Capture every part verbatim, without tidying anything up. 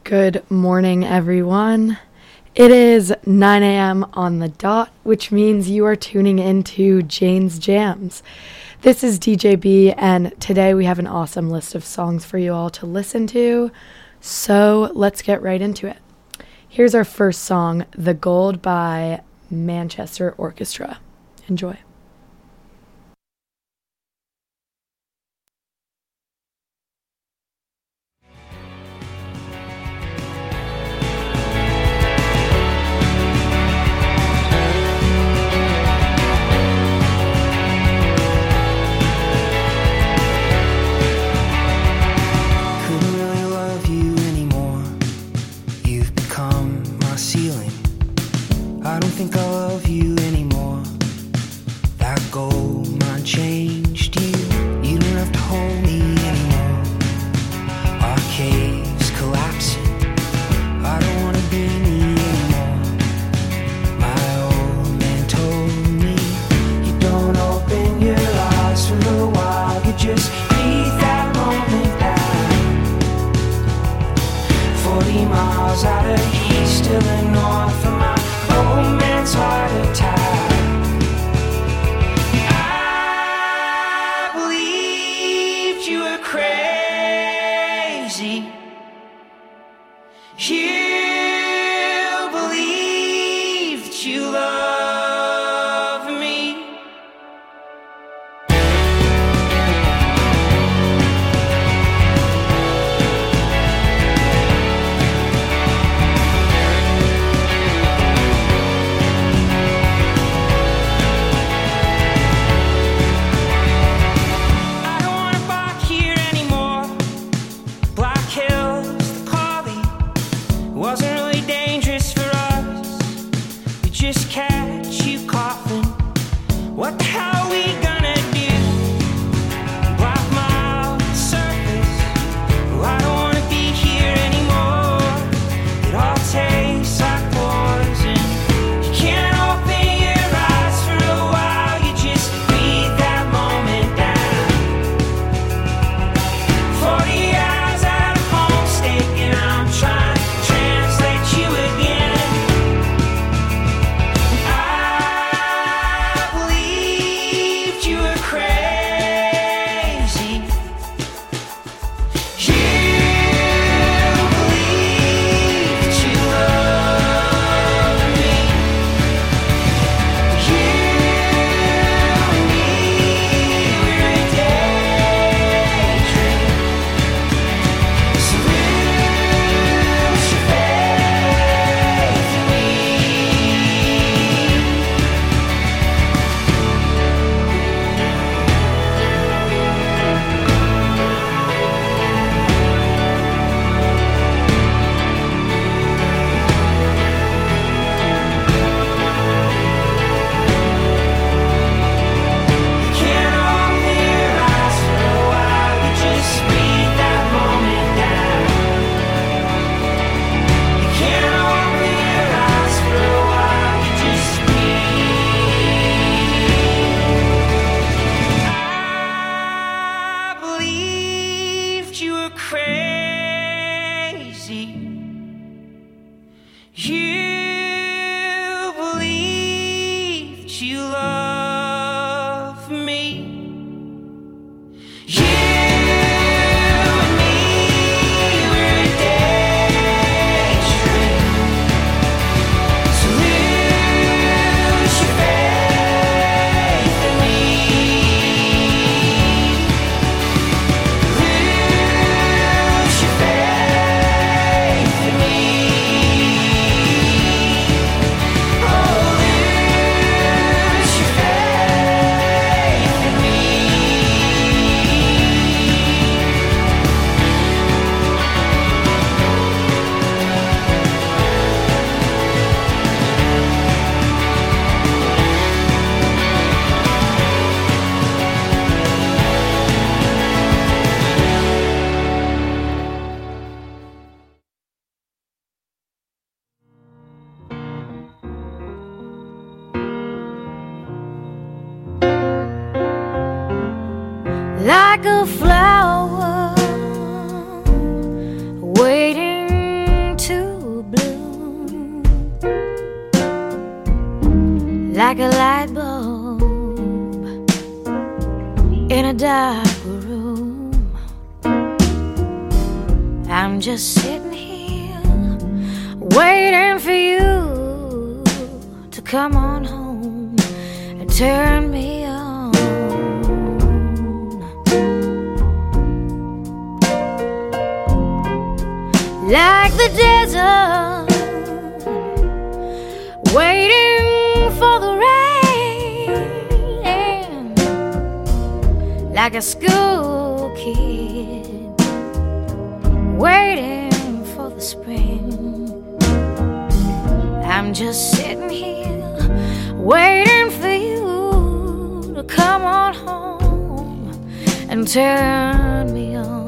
Good morning, everyone. It is nine a.m. on the dot, which means you are tuning into Jane's Jams. This is D J B, and today we have an awesome list of songs for you all to listen to, so let's get right into it. Here's our first song, The Gold by Manchester Orchestra. Enjoy. I don't think I love you anymore. That gold mine changed you. You don't have to hold me anymore. Our cave's collapsing. I don't wanna be me anymore. My old man told me, you don't open your eyes for a while. You just breathe that moment out. Forty miles out of east Illinois from my old man's heart attack. I believed you were crazy. You believed that you loved me. Just catch you coughing. What the hell are we gonna do? Block my surface. Oh, I don't wanna be here anymore. It all tastes like poison. You can't open your eyes for a while. You just breathe that moment down. Forty hours out of home state, and I'm trying to translate you again. Like a flower waiting like a light bulb in a dark room. I'm just sitting here waiting for you to come on home and turn me on. Like the desert, waiting for the rain, like a school kid waiting for the spring. I'm just sitting here waiting for you to come on home and turn me on.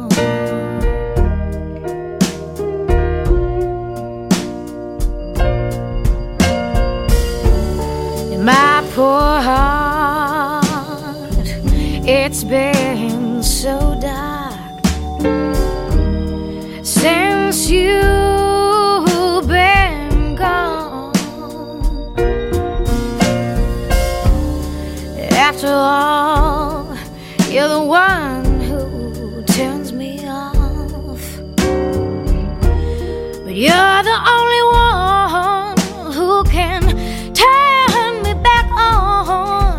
My poor heart, it's been so dark since you've been gone. After all, you're the one who turns me off, but you're the only one who can turn me back on.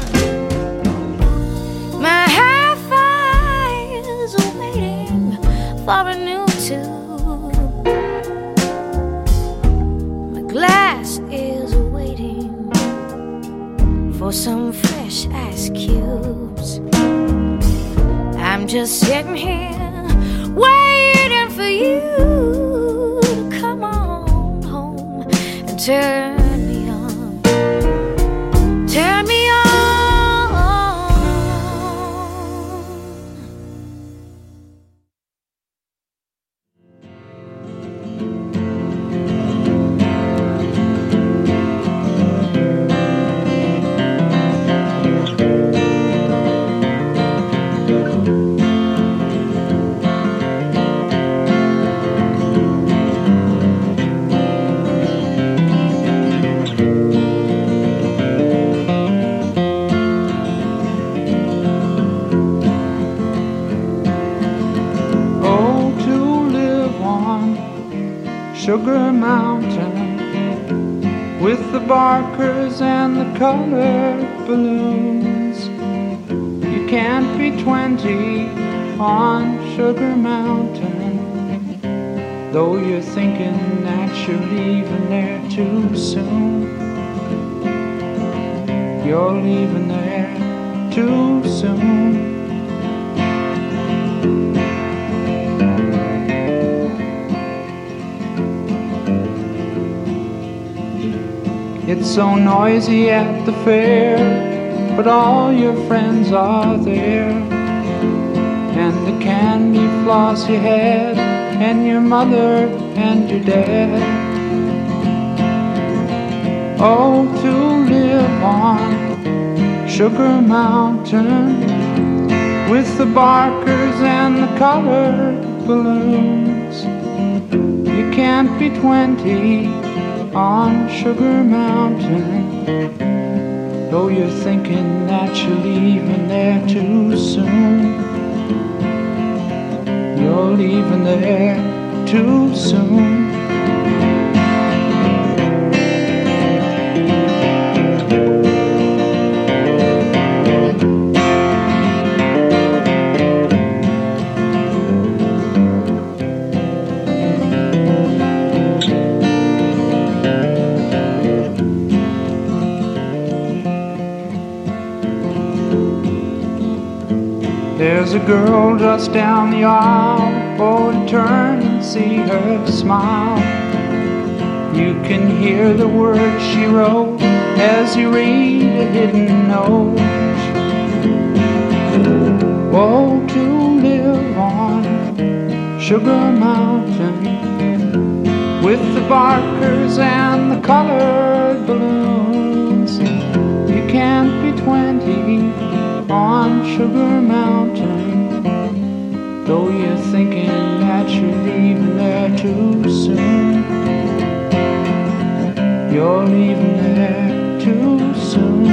My hi-fi is waiting for a new tube. My glass is waiting for some fresh ice cubes. I'm just sitting here waiting for you to come on home and turn me on. Turn me on. Sugar Mountain, with the barkers and the colored balloons. You can't be twenty on Sugar Mountain, though you're thinking that you're leaving there too soon. You're leaving there too soon. It's so noisy at the fair, but all your friends are there. And the candy floss you had, and your mother and your dad. Oh, to live on Sugar Mountain, with the barkers and the colored balloons. You can't be twenty on Sugar Mountain, though you're thinking that you're leaving there too soon. You're leaving there too soon. There's a girl just down the aisle, oh, to turn and see her smile. You can hear the words she wrote as you read a hidden note. Oh, to live on Sugar Mountain, with the barkers and the colored balloons. You can't be twenty on Sugar Mountain, though you're thinking that you're leaving there too soon. You're leaving there too soon.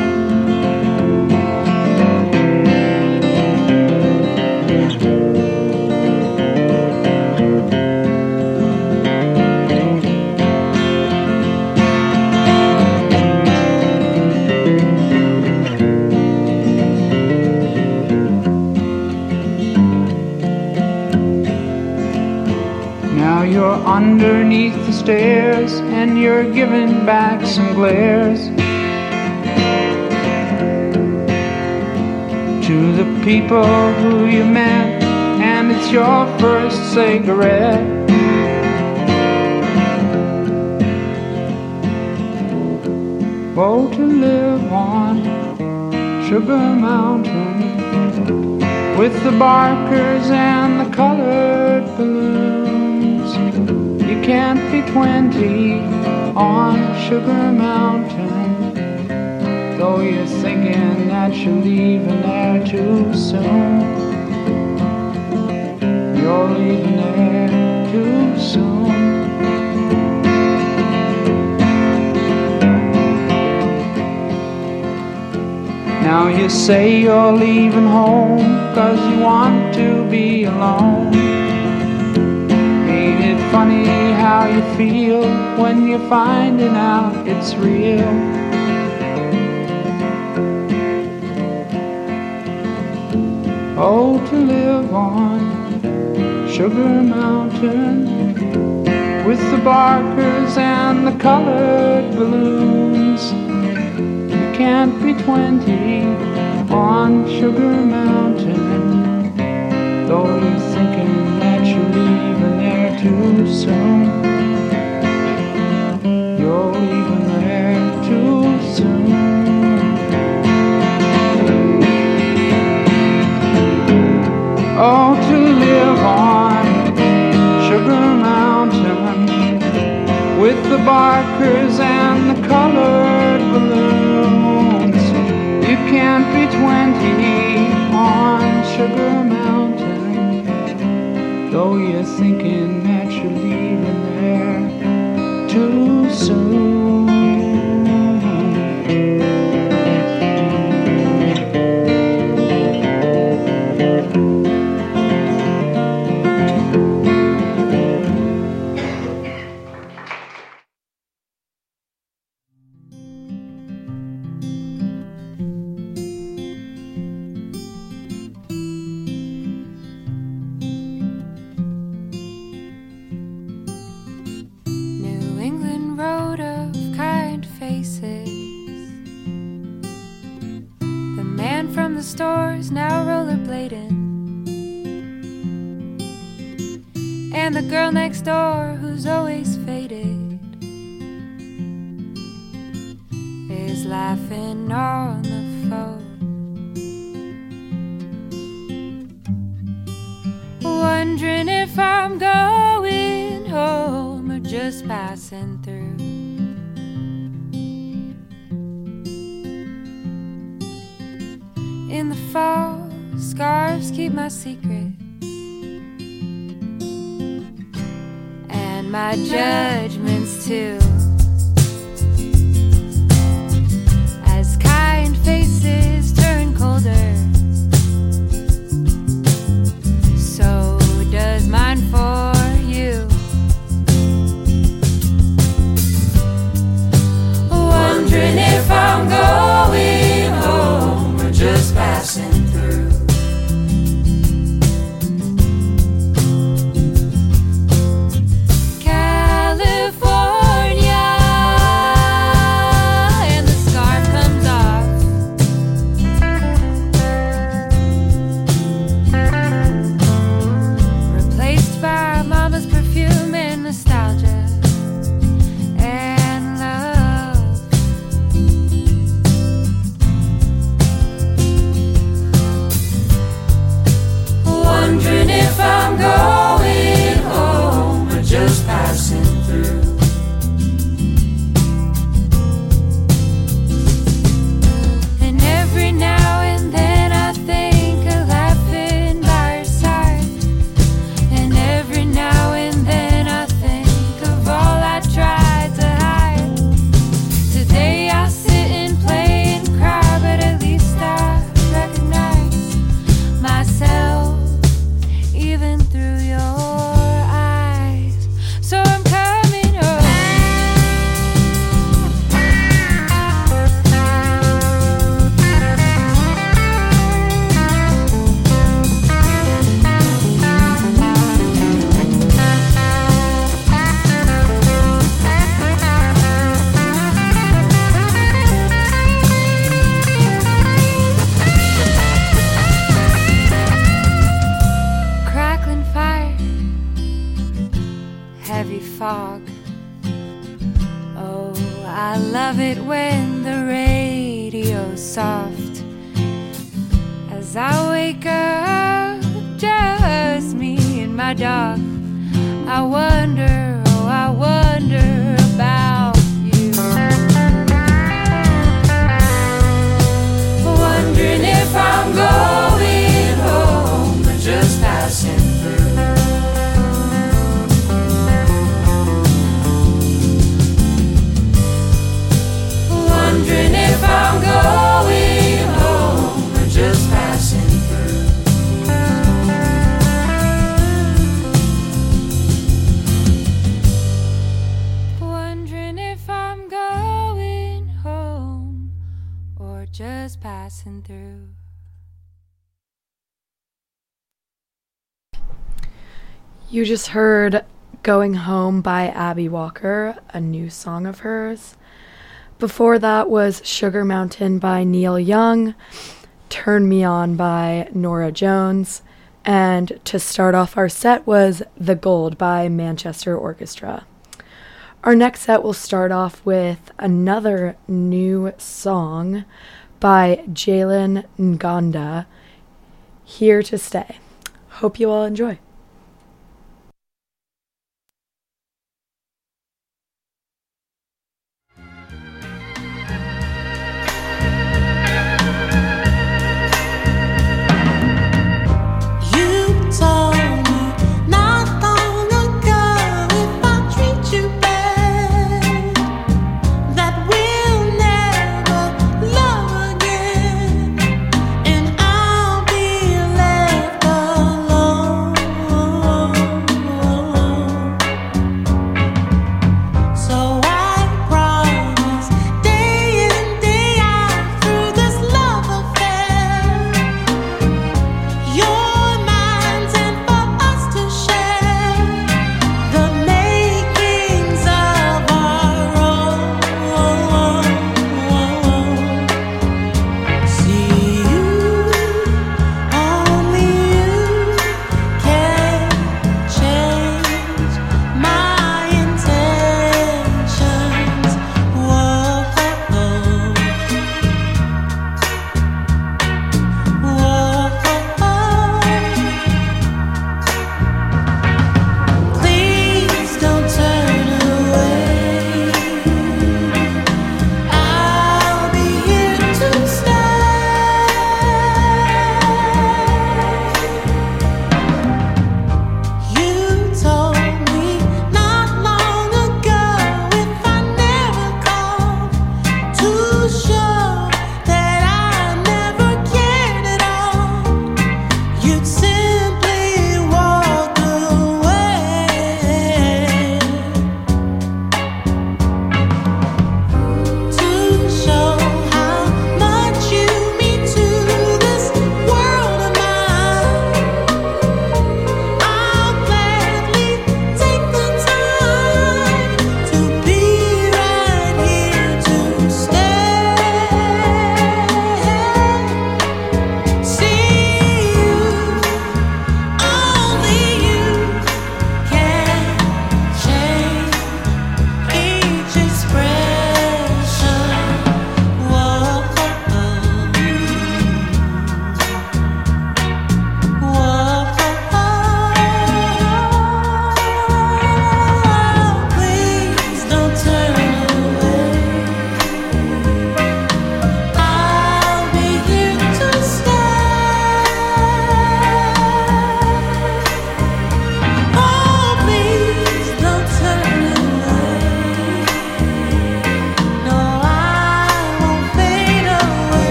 You're underneath the stairs and you're giving back some glares to the people who you met, and it's your first cigarette. Oh, to live on Sugar Mountain with the barkers and the colored balloons. You can't be twenty on Sugar Mountain, though you're thinking that you're leaving there too soon. You're leaving there too soon. Now you say you're leaving home 'cause you want to be alone. Ain't it funny how you feel when you're finding out it's real? Oh, to live on Sugar Mountain with the barkers and the colored balloons. You can't be twenty on Sugar Mountain, though you're thinking that you're leaving there too soon. You're leaving there too soon. Oh, to live on Sugar Mountain with the barkers and the colored balloons. You can't be twenty on Sugar Mountain, though you're thinking that you're leaving there too soon. Stores now rollerblading, and the girl next door who's always faded is laughing on the phone, wondering if I'm going home or just passing through. In the fall, scarves keep my secrets, and my judgments too, as kind faces turn colder, so does mine for you. Wondering if I'm going home or just passing through. California, and the scarf comes off, replaced by mama's perfume and nostalgia and love. Wondering if I'm going home or just passing through. And every now and then I think of laughing by your side, and every now and then I think of fog. Oh, I love it when the radio's soft. As I wake up, just me and my dog, I wonder, oh, I wonder about you. Wondering if I'm going home or just passing through. Wondering if I'm going home or just passing through. Wondering if I'm going home or just passing through. You just heard Going Home by Abby Walker, a new song of hers. Before that was Sugar Mountain by Neil Young, Turn Me On by Norah Jones, and to start off our set was The Gold by Manchester Orchestra. Our next set will start off with another new song by Jalen Ngonda, Here to Stay. Hope you all enjoy. Alone.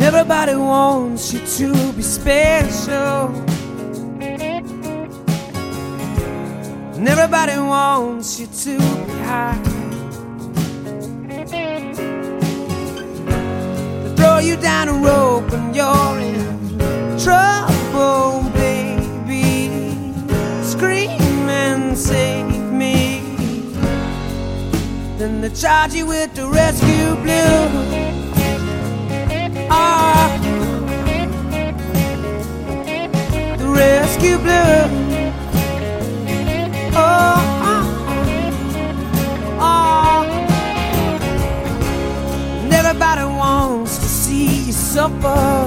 everybody wants you to be special, and everybody wants you to be high. They throw you down a rope when you're in trouble, baby. Scream and save me. Then they charge you with the rescue blues. Ah, the rescue blues. Oh, oh, oh. And everybody wants to see you suffer.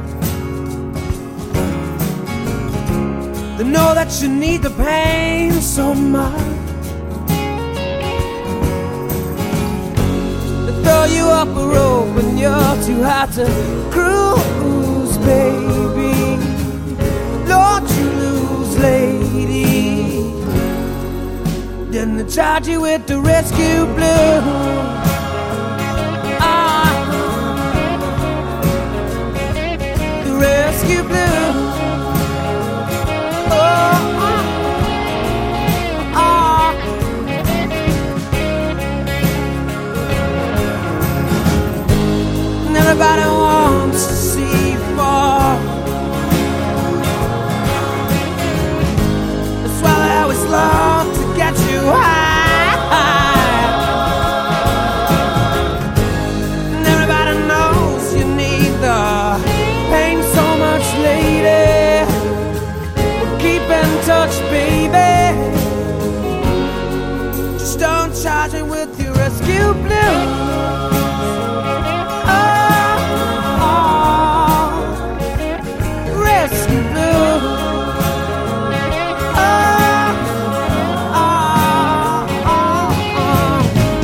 They know that you need the pain so much. Throw you up a rope when you're too hot to cruise, baby. Don't you lose, lady. Then they charge you with the rescue blues. Ah, the rescue blues. Oh, oh, oh. Everybody wants to see you fall. That's why they always love to get you high. And everybody knows you need the pain so much, lady. But keep in touch, baby. Just don't charge me with your rescue blues. Rescue blue. Oh, oh, oh, oh.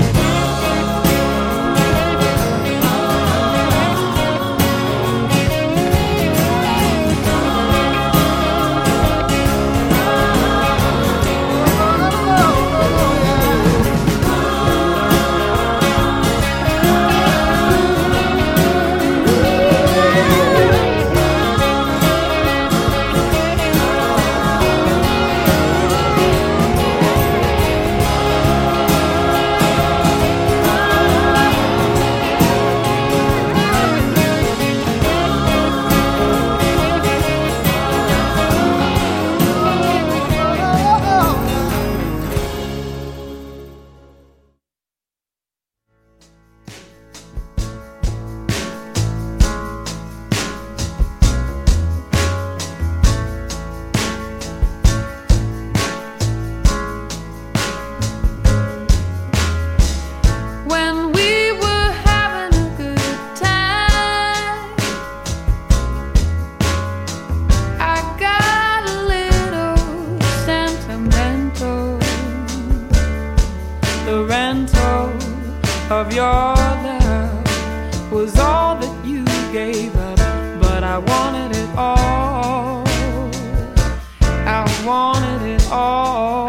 Of your love was all that you gave up, but I wanted it all. I wanted it all.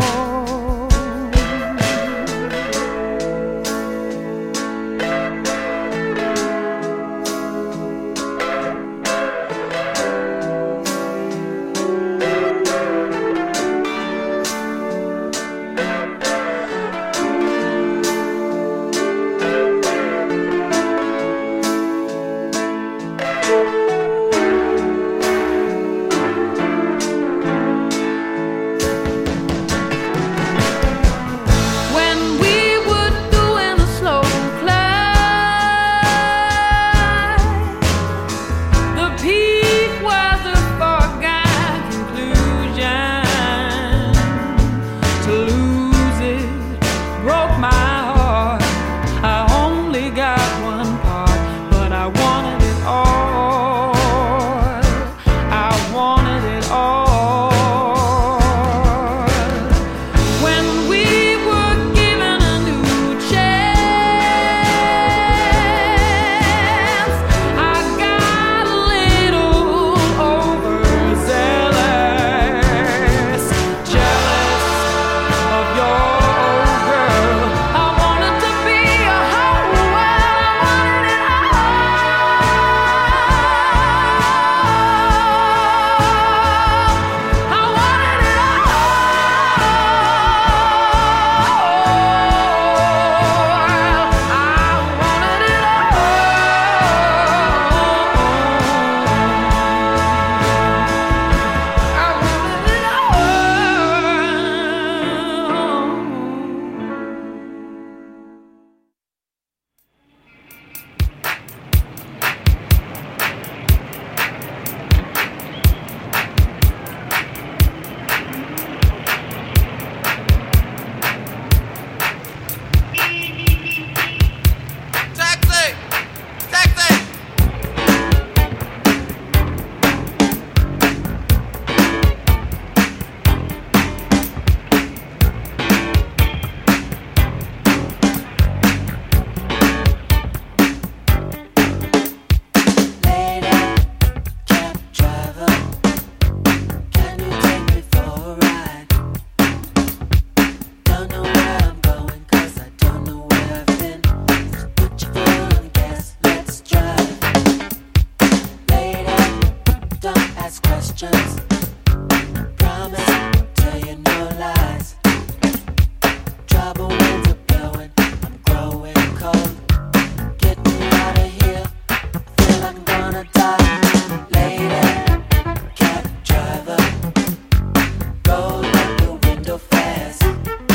questions. Promise, tell you no lies. Trouble winds are blowing, I'm growing cold. Get me out of here, I feel like I'm gonna die. Lady, cab driver, roll up the window fast.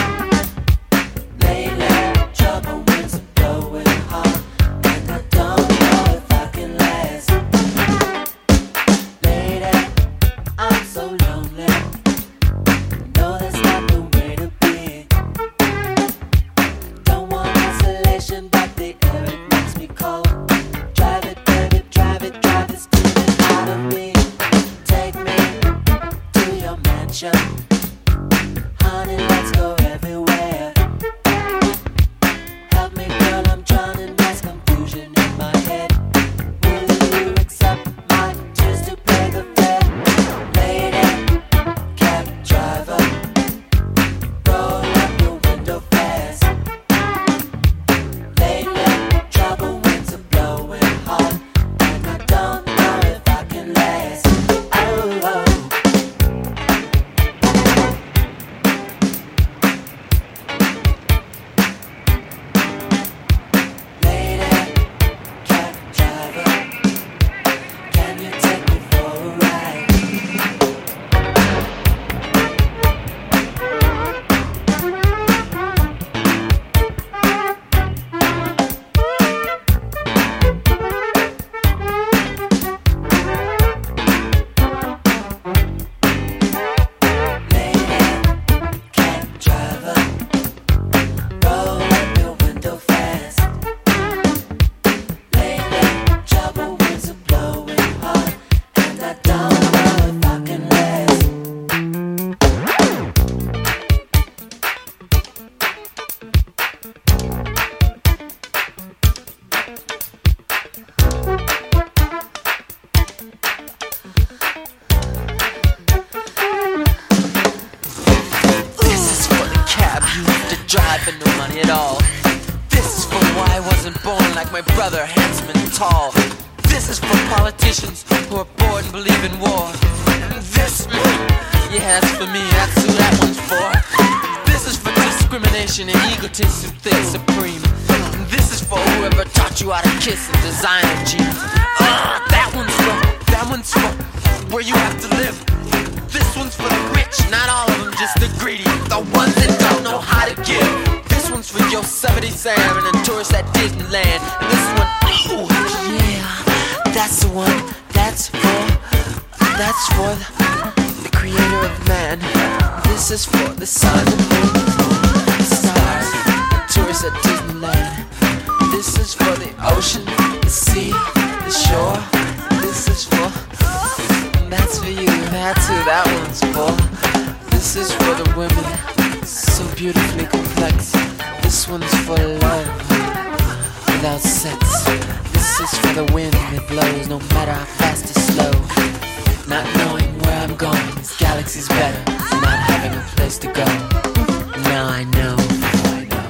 Lately, trouble winds are blowing hard, and I don't know if I can last. Lady, I'm so lonely. No, that's not the way to be. Don't want isolation, but the air it makes me cold. Drive it, baby, drive it, drive this demon out of me. Take me to your mansion, honey, let's go everywhere. Help me, girl, I'm drowning, there's confusion in my head. Will you accept my tears to pay the fare? Lady, cab driver, roll up your window fast. Lately, trouble winds are blowing hard, and I don't know if I can last. Oh, oh. Lady, cab driver, can you take me for a ride? Lady, cab driver, roll up your window fast. Lately, trouble winds are blowing hard, and I don't know if I can last. This is for the cab you used to drive for no money at all. This is for why I wasn't born like my brother, handsome and tall. This is for politicians who are bored and believe in war. And this, yeah, that's for me, that's who that one's for. This is for discrimination and egotists who think supreme. And this is for whoever taught you how to kiss and designer jeans. Ah, that one's for, that one's for where you have to live. This one's for the rich, not all of them, just the greedy, the ones that don't know how to give. This one's for Yosemite Sam and the tourists at Disneyland. And this one, ooh, yeah, that's the one. That's for, that's for the, the creator of man. This is for the sun, the moon, the stars, the tourists at Disneyland. This is for the ocean, the sea, the shore. This is for, that's for you, that's who that one's for. This is for the women, so beautifully complex. This one's for love, without sex. This is for the wind that blows, no matter how fast or slow. Not knowing where I'm going, this galaxy's better than not having a place to go. Now I know. I know.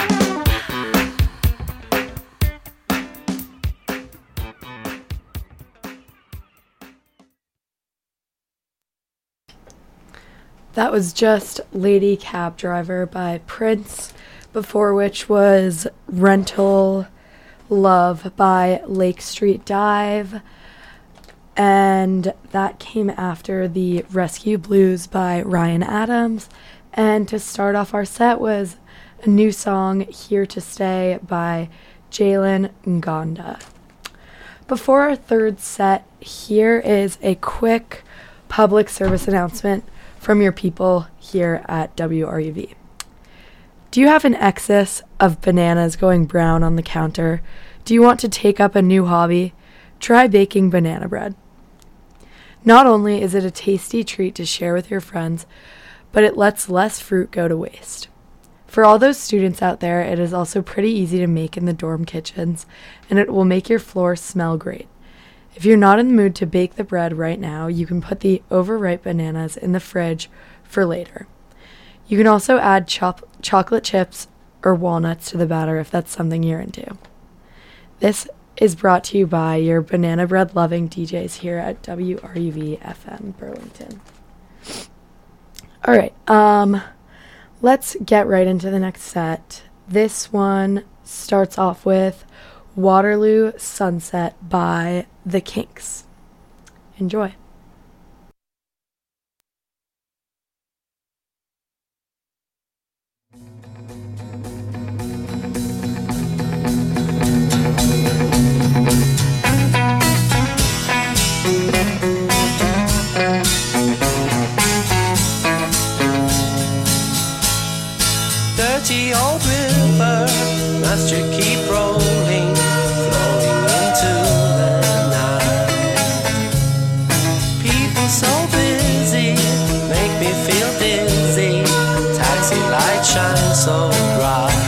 That was just Lady Cab Driver by Prince, before which was Rental Love by Lake Street Dive, and that came after the Rescue Blues by Ryan Adams, and to start off our set was a new song, Here to Stay by Jalen Ngonda. Before our third set, here is a quick public service announcement from your people here at W R U V. Do you have an excess of bananas going brown on the counter? Do you want to take up a new hobby? Try baking banana bread. Not only is it a tasty treat to share with your friends, but it lets less fruit go to waste. For all those students out there, it is also pretty easy to make in the dorm kitchens, and it will make your floor smell great. If you're not in the mood to bake the bread right now, you can put the overripe bananas in the fridge for later. You can also add chop- chocolate chips or walnuts to the batter if that's something you're into. This is brought to you by your banana bread loving D Js here at W R U V F M Burlington. All right, um, let's get right into the next set. This one starts off with Waterloo Sunset by The Kinks. Enjoy. Dirty old river, must you keep rolling, flowing into the night? People so busy, make me feel dizzy, taxi light shines so bright.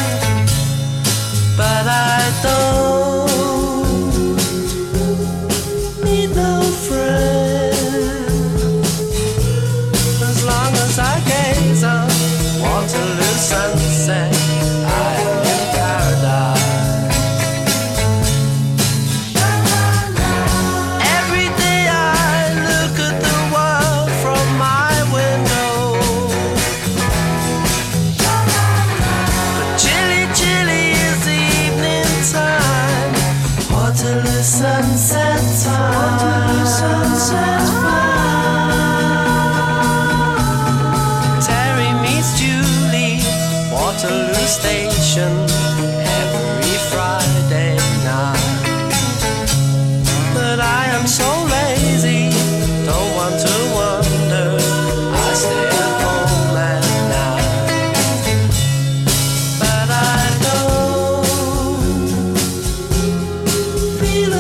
But I don't need no friend, as long as I gaze on Waterloo sunset, I am in paradise. Every day I look at the world from my window, but chilly, chilly is the evening time. Waterloo sunset time. Waterloo sunset time. Waterloo Station every Friday night. But I am so lazy, don't want to wander, I stay at home at night. But I don't feel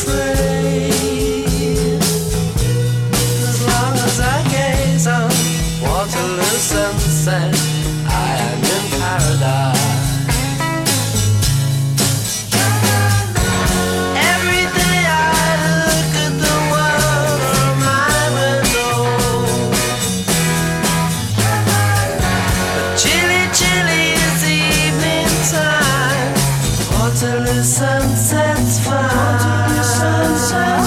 afraid, as long as I gaze on Waterloo sunset, I am in paradise. Every day I look at the world from my window, but chilly, chilly is the evening time. Waterloo sunset's fine. Waterloo sunset's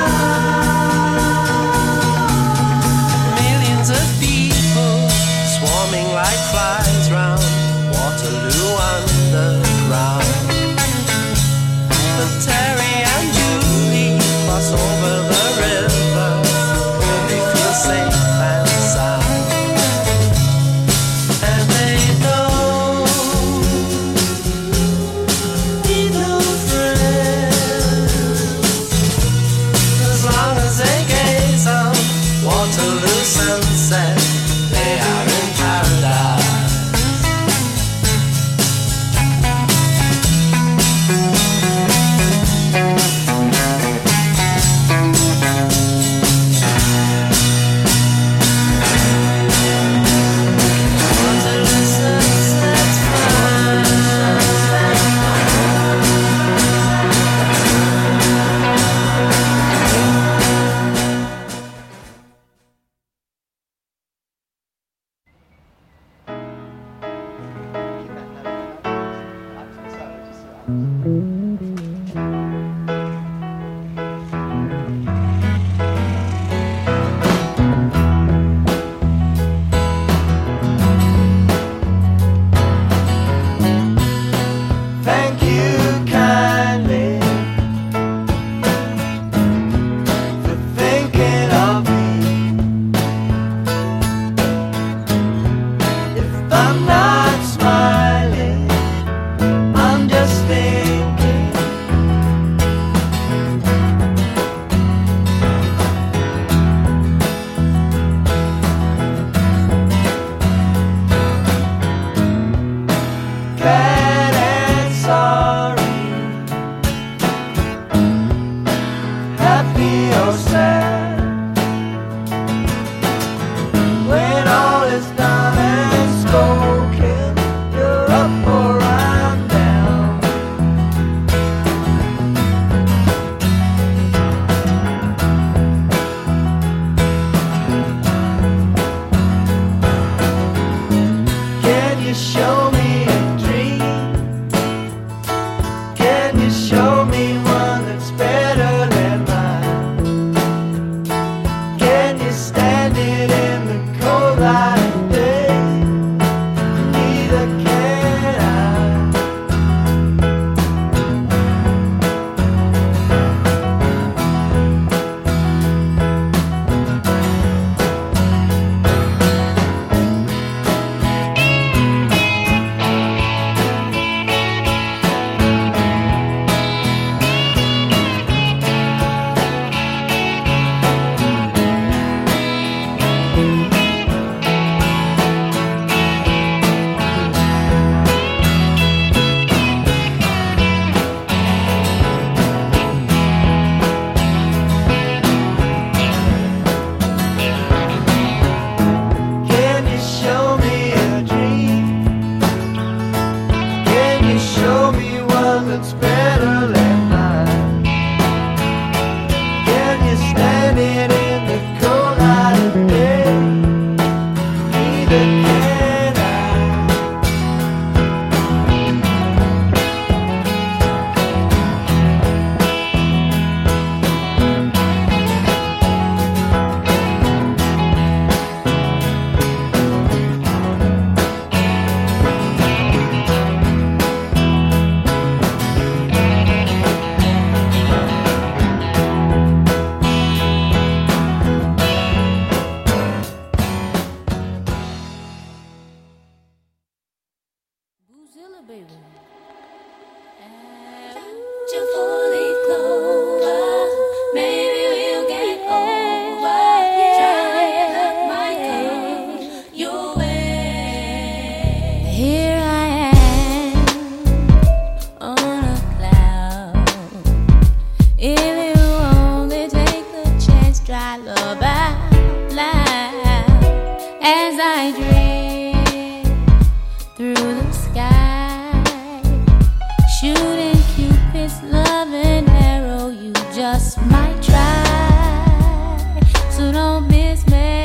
fine. Millions of people swarming like flies round Waterloo underground. But Terry and Julie cross over the river, where they feel safe and sound. And they don't need no friends, as long as they gaze on Waterloo sunset, they are in paradise. it in the cold light of day. Neither can I. Boozilla, baby. Four-leaf clover, maybe we'll get over. Trying might come your way. Here I am on a cloud. If you only take the chance, try love out loud as I drift through the sky, shooting Cupid's loving arrow. You just might try, so don't miss me.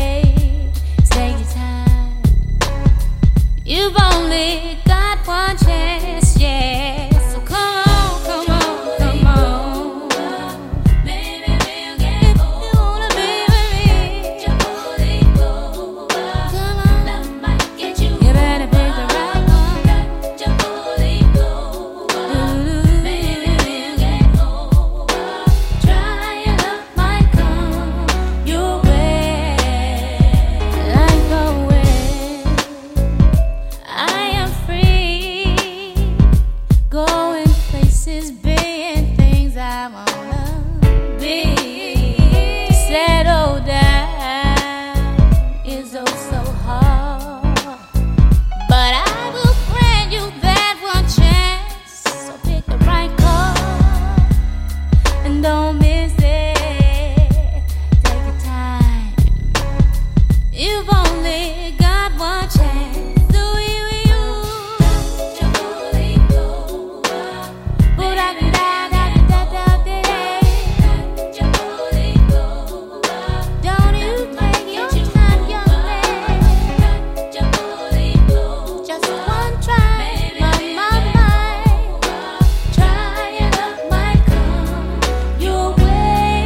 Take your time. You've only got one chance, yeah. So come on, come on, come on. Maybe we'll get If you over. wanna be with me, Four-leaf clover, come on. love might get you You better pick the right one. Four-leaf clover, maybe we'll get over. Trying love might come your way. Like a wind, I am free, going places, being things I wanna be. To settle down is oh so hard, but I will grant you that one chance. So pick the right call and don't miss it. Take your time. You've only got one chance. Do you, you? Four-leaf clover, But I can die, die, die, die, die, die. four-leaf clover, Don't you take your time, young man. four-leaf clover. Just one try, my, my, my. Trying love might come your way.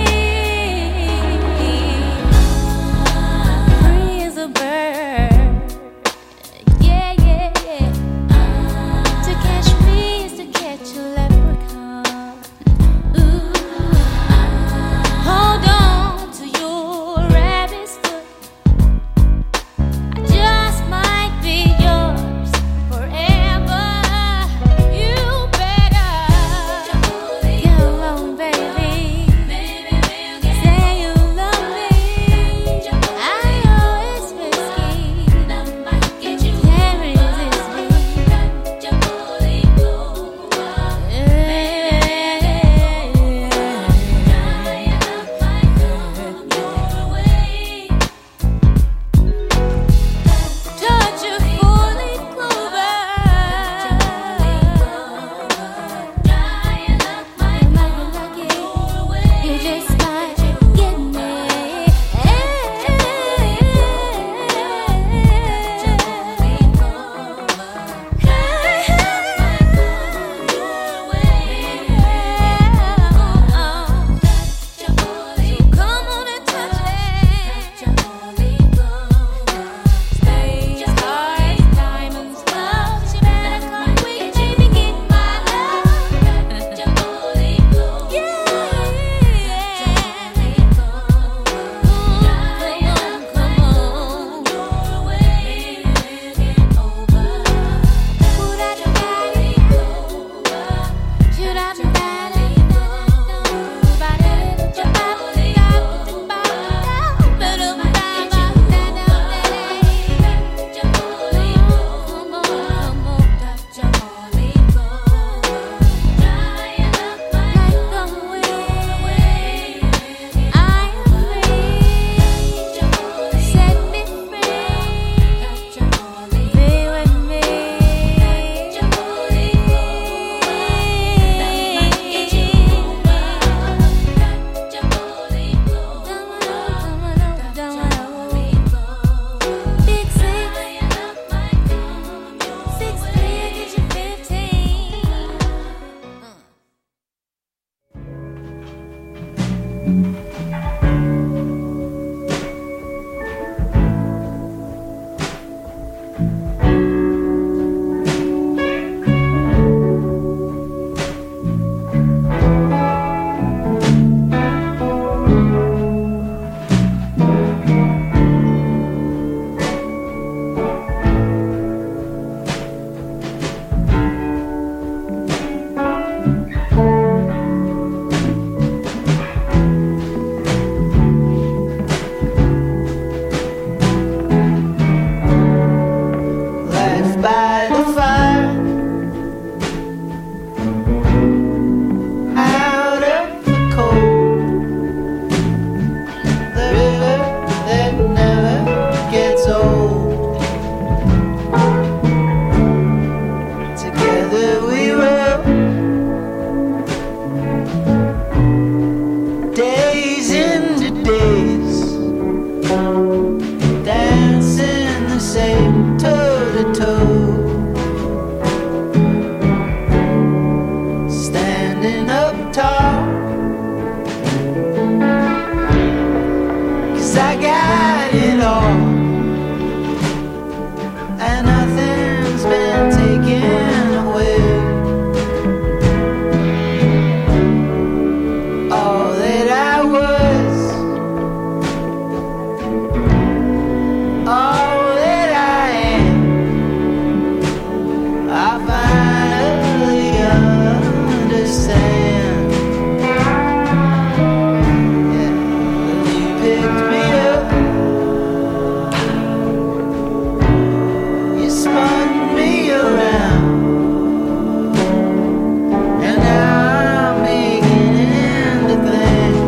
Free as a bird. Yeah, yeah, yeah. To catch me is to catch a leprechaun. Ooh. Hold on to your rabbit's foot. I just might be yours forever. You better get along, baby. Say you love me. I know it's risky. Can't resist me. 'cause I got it all, and nothing's been taken away. All that I was, all that I am, I finally understand. Yeah, you picked me up, you spun me around, and now I'm beginning to think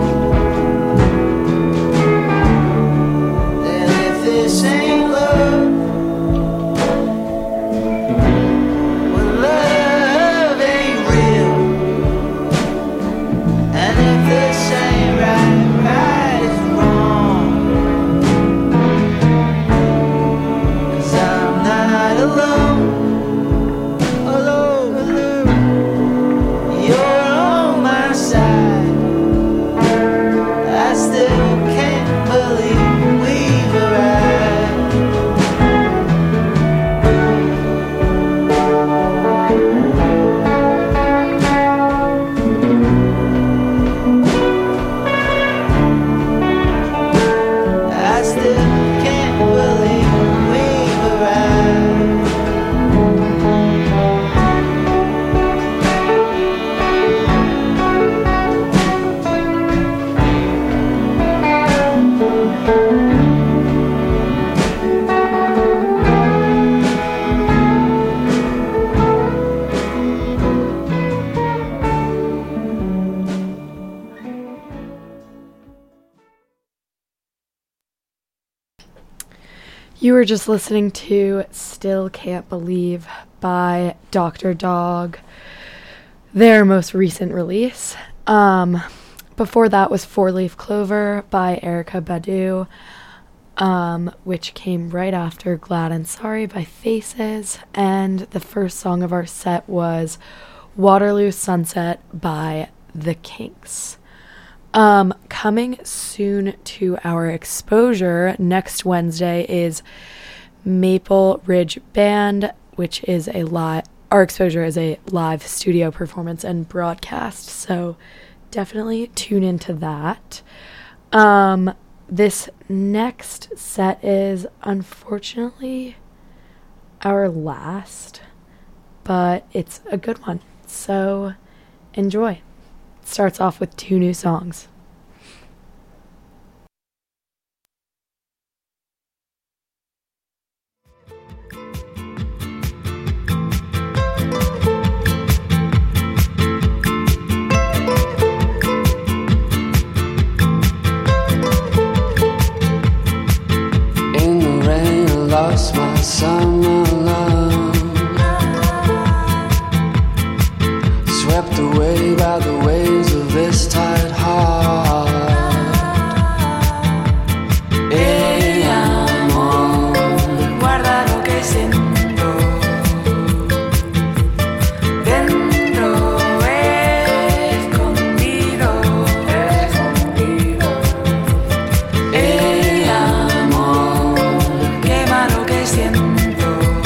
that if this ain't love, well, love ain't real. And if this ain't right, right is wrong. 'Cause I'm not alone, alone, alone. You're on my side. I still can't believe we've arrived. I still can't believe we've arrived. You were just listening to Still Can't Believe by Doctor Dog, their most recent release. Um, before that was Four Leaf Clover by Erykah Badu, um, which came right after Glad and Sorry by Faces. And the first song of our set was Waterloo Sunset by The Kinks. Um, coming soon to our exposure next Wednesday is Maple Ridge Band, which is a live, our exposure is a live studio performance and broadcast, so definitely tune into that. Um, this next set is unfortunately our last, but it's a good one, so enjoy. Starts off with two new songs. In the rain, I lost my summer love, swept away by the waves of this tight heart. Hey, amor, guarda lo que siento dentro, escondido, escondido. Hey, amor, quema lo que siento.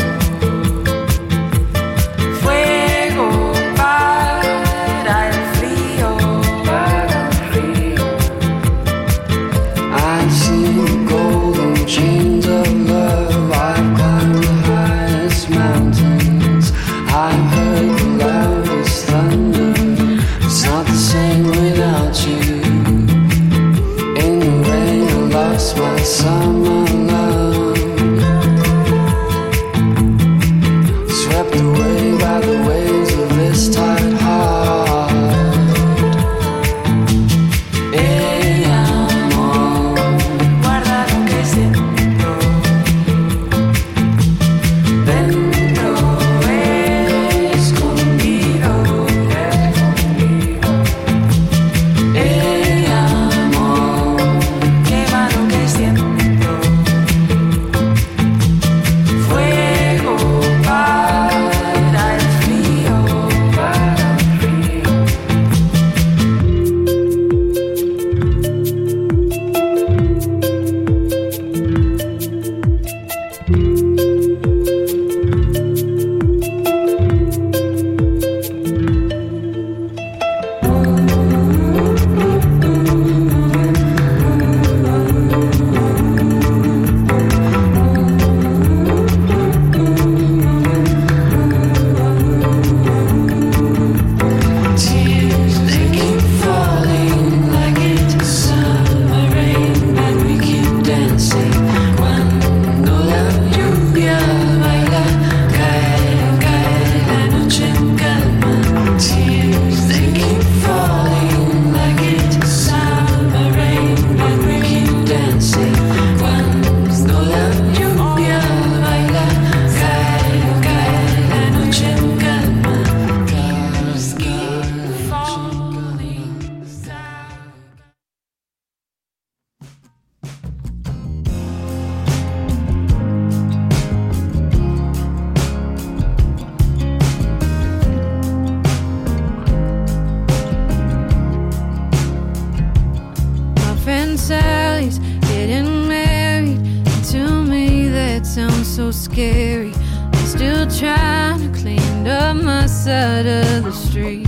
friend Sally's getting married. And to me that sounds so scary. I'm still trying to clean up my side of the street.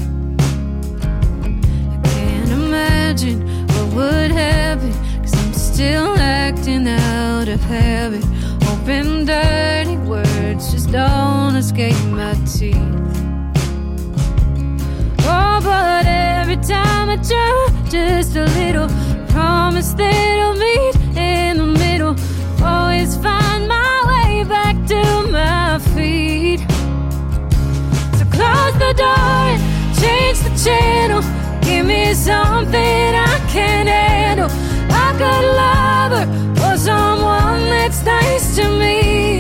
I can't imagine what would happen, 'cause I'm still acting out of habit, hoping dirty words just don't escape my teeth. Oh, but every time I try just a little, promise that I'll meet in the middle, always find my way back to my feet. So close the door and change the channel, give me something I can handle. A good lover or someone that's nice to me.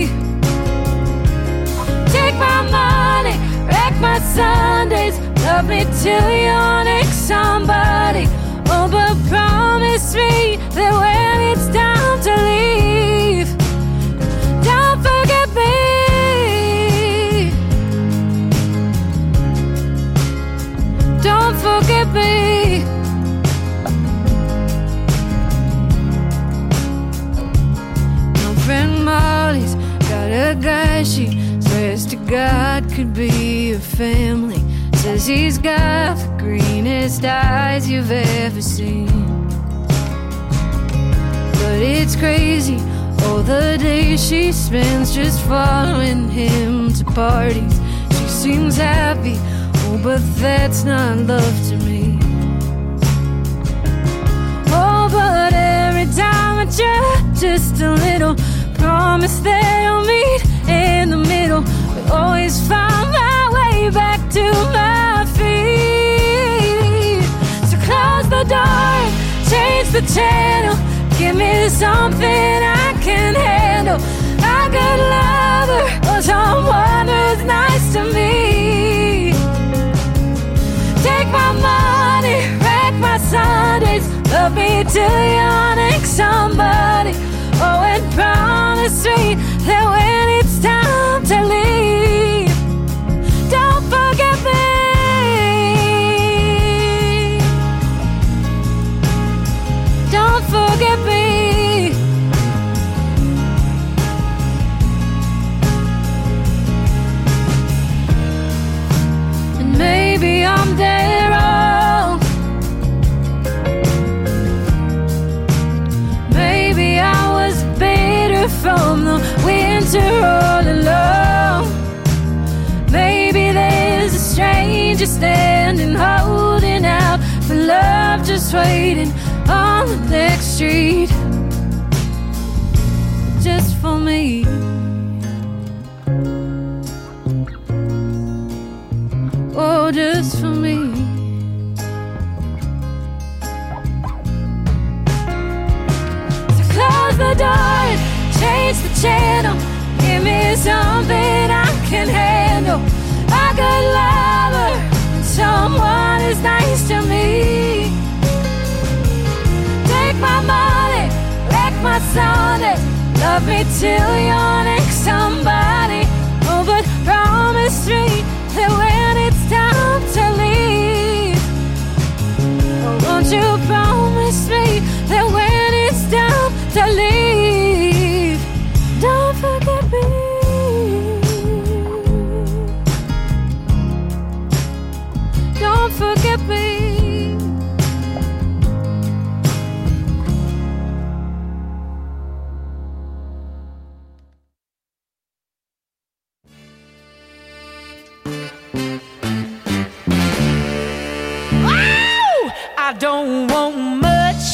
Take my money, wreck my Sundays, love me till you're next somebody. Oh, but promise me that when it's time to leave, don't forget me. Don't forget me. My friend Molly's got a guy she swears to God could be her family. Says he's got the greenest eyes you've ever seen. But it's crazy, all the days she spends just following him to parties. She seems happy, oh, but that's not love to me. Oh, but every time I try just a little, promise that I'll meet in the middle, but always find my way back to my feet. So close the door, change the channel, give me something I can handle. A good lover or someone who's nice to me. Take my money, wreck my Sundays, love me till you're next somebody. Oh, and promise me that when it's time to leave, don't forget me. Don't forget me. And maybe I'm dead wrong. Maybe I was bitter from the winter all alone. Maybe there's a stranger standing, holding out for love, just waiting on the next street, just for me. Oh, just for me. So close the door and change the channel, give me something I can handle. A good lover, someone is nice to me. Take my money, wreck my Sunday, love me till you're next somebody. Oh, but promise me that when it's time to leave, oh, won't you promise me that when it's time to leave, don't forget me. Don't forget me. I don't want much,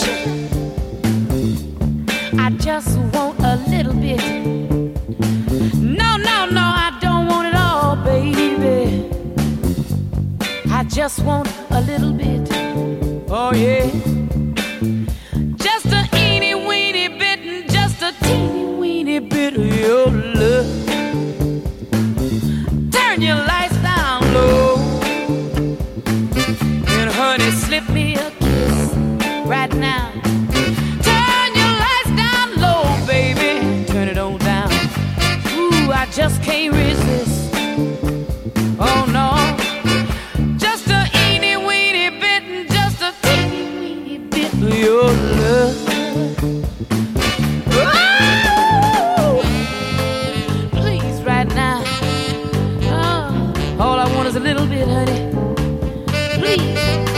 I just want a little bit. No, no, no, I don't want it all, baby. I just want a little bit. Oh yeah, just a eeny weeny bit, and just a teeny weeny bit of your love. Turn your lights down low, and honey, slip me a kiss right now. Turn your lights down low, baby, turn it on down. Ooh, I just can't resist. Oh no, just a eeny weeny bit, and just a teeny weeny bit of your love. Oh, please, right now. Oh, all I want is a little bit, honey. Please,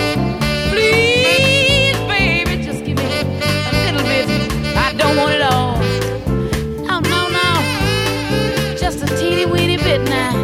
please, baby, just give me a little bit. I don't want it all. No, no, no. Just a teeny weeny bit now.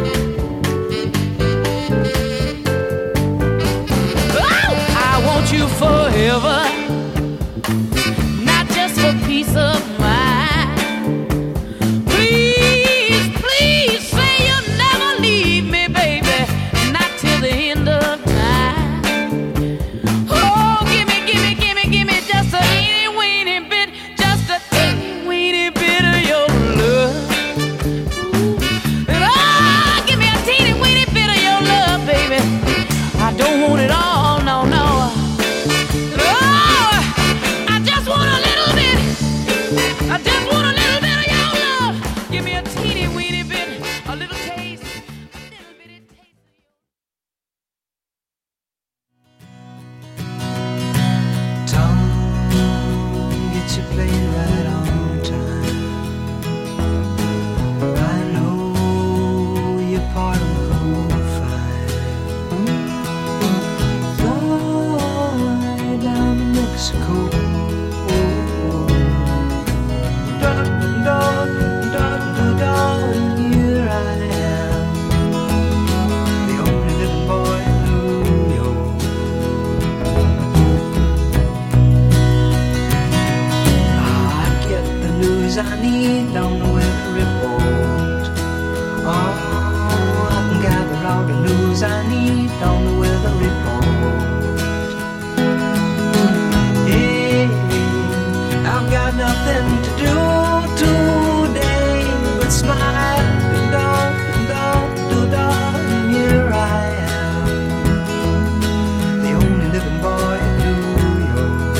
Oh, I want you forever. Not just for peace of mind. Please, please say you'll never leave me, baby. Not till the end of time. Oh, gimme, gimme, gimme, gimme just a teeny weeny bit, just a teeny weeny bit of your love. Ooh. And oh, give me a teeny weeny bit of your love, baby. I don't want it all, no, no. Oh, I just want a little bit. I just want a little bit of your love. Give me a teeny weeny bit, a little taste, a little bitty taste of your Tongue gets you played right on time. I know you're part of the whole fine. Fly down to Mexico. Da da da da da, and here I am, the only little boy in New York. I get the news I need on the weather report. Oh, I can gather all the news I need on the weather report. Hey, I've got nothing to do today but smile and da da da da, and here I am, the only living boy in New York.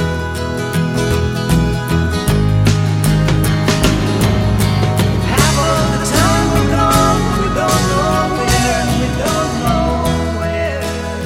Half of the time we're gone, we don't know where, and we don't know where.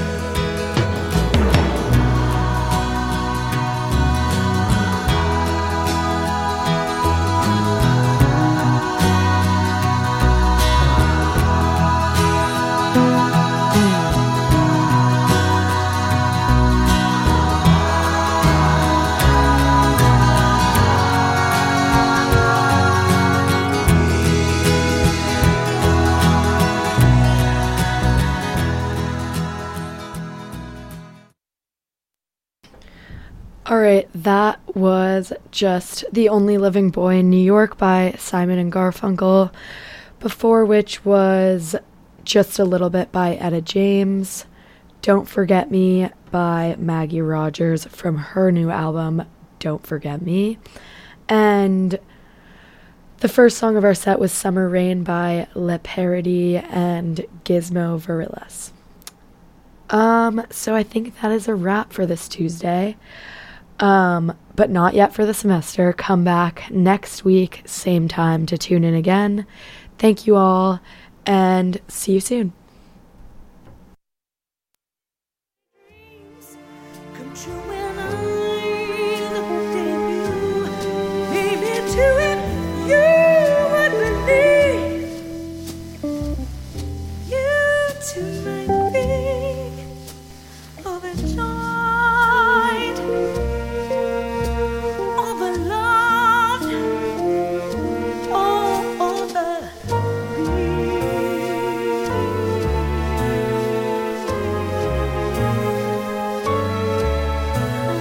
All right, that was just The Only Living Boy in New York by Simon and Garfunkel, before which was Just a Little Bit by Etta James, Don't Forget Me by Maggie Rogers from her new album, Don't Forget Me, and the first song of our set was Summer Rain by Le Parody and Gizmo Varillas. Um, so I think that is a wrap for this Tuesday. Um, but not yet for the semester. Come back next week, same time, to tune in again. Thank you all, and see you soon.